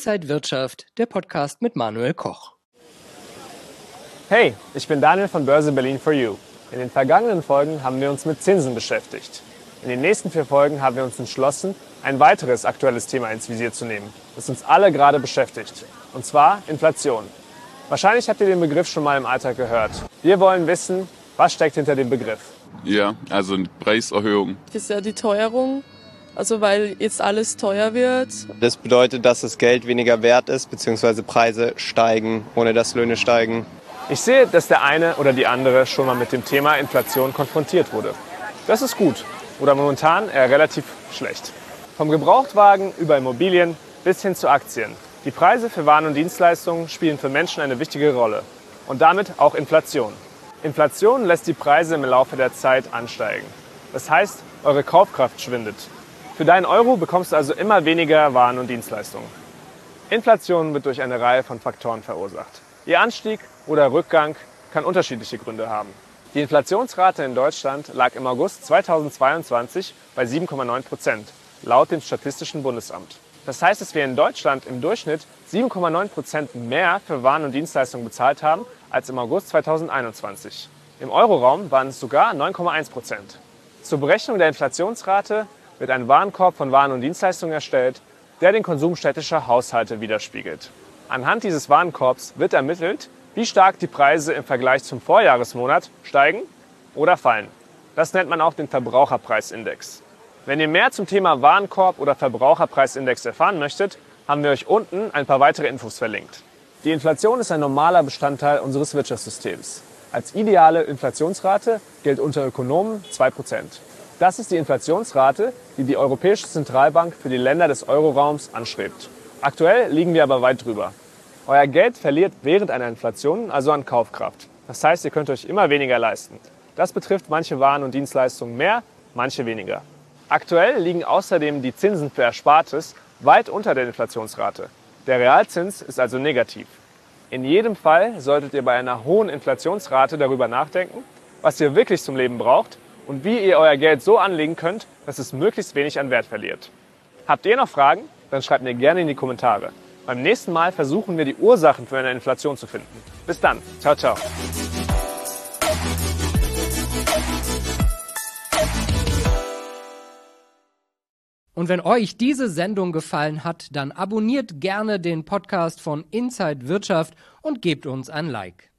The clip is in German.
Inside Wirtschaft, der Podcast mit Manuel Koch. Hey, ich bin Daniel von Börse Berlin for You. In den vergangenen Folgen haben wir uns mit Zinsen beschäftigt. In den nächsten 4 Folgen haben wir uns entschlossen, ein weiteres aktuelles Thema ins Visier zu nehmen, das uns alle gerade beschäftigt. Und zwar Inflation. Wahrscheinlich habt ihr den Begriff schon mal im Alltag gehört. Wir wollen wissen, was steckt hinter dem Begriff. Ja, also eine Preiserhöhung. Das ist ja die Teuerung, also weil jetzt alles teuer wird. Das bedeutet, dass das Geld weniger wert ist, beziehungsweise Preise steigen, ohne dass Löhne steigen. Ich sehe, dass der eine oder die andere schon mal mit dem Thema Inflation konfrontiert wurde. Das ist gut oder momentan eher relativ schlecht. Vom Gebrauchtwagen über Immobilien bis hin zu Aktien. Die Preise für Waren und Dienstleistungen spielen für Menschen eine wichtige Rolle. Und damit auch Inflation. Inflation lässt die Preise im Laufe der Zeit ansteigen. Das heißt, eure Kaufkraft schwindet. Für deinen Euro bekommst du also immer weniger Waren und Dienstleistungen. Inflation wird durch eine Reihe von Faktoren verursacht. Ihr Anstieg oder Rückgang kann unterschiedliche Gründe haben. Die Inflationsrate in Deutschland lag im August 2022 bei 7,9%, laut dem Statistischen Bundesamt. Das heißt, dass wir in Deutschland im Durchschnitt 7,9% mehr für Waren und Dienstleistungen bezahlt haben als im August 2021. Im Euroraum waren es sogar 9,1%. Zur Berechnung der Inflationsrate wird ein Warenkorb von Waren und Dienstleistungen erstellt, der den Konsum städtischer Haushalte widerspiegelt. Anhand dieses Warenkorbs wird ermittelt, wie stark die Preise im Vergleich zum Vorjahresmonat steigen oder fallen. Das nennt man auch den Verbraucherpreisindex. Wenn ihr mehr zum Thema Warenkorb oder Verbraucherpreisindex erfahren möchtet, haben wir euch unten ein paar weitere Infos verlinkt. Die Inflation ist ein normaler Bestandteil unseres Wirtschaftssystems. Als ideale Inflationsrate gilt unter Ökonomen 2%. Das ist die Inflationsrate, die die Europäische Zentralbank für die Länder des Euroraums anstrebt. Aktuell liegen wir aber weit drüber. Euer Geld verliert während einer Inflation also an Kaufkraft. Das heißt, ihr könnt euch immer weniger leisten. Das betrifft manche Waren und Dienstleistungen mehr, manche weniger. Aktuell liegen außerdem die Zinsen für Erspartes weit unter der Inflationsrate. Der Realzins ist also negativ. In jedem Fall solltet ihr bei einer hohen Inflationsrate darüber nachdenken, was ihr wirklich zum Leben braucht und wie ihr euer Geld so anlegen könnt, dass es möglichst wenig an Wert verliert. Habt ihr noch Fragen? Dann schreibt mir gerne in die Kommentare. Beim nächsten Mal versuchen wir die Ursachen für eine Inflation zu finden. Bis dann. Ciao, ciao. Und wenn euch diese Sendung gefallen hat, dann abonniert gerne den Podcast von Inside Wirtschaft und gebt uns ein Like.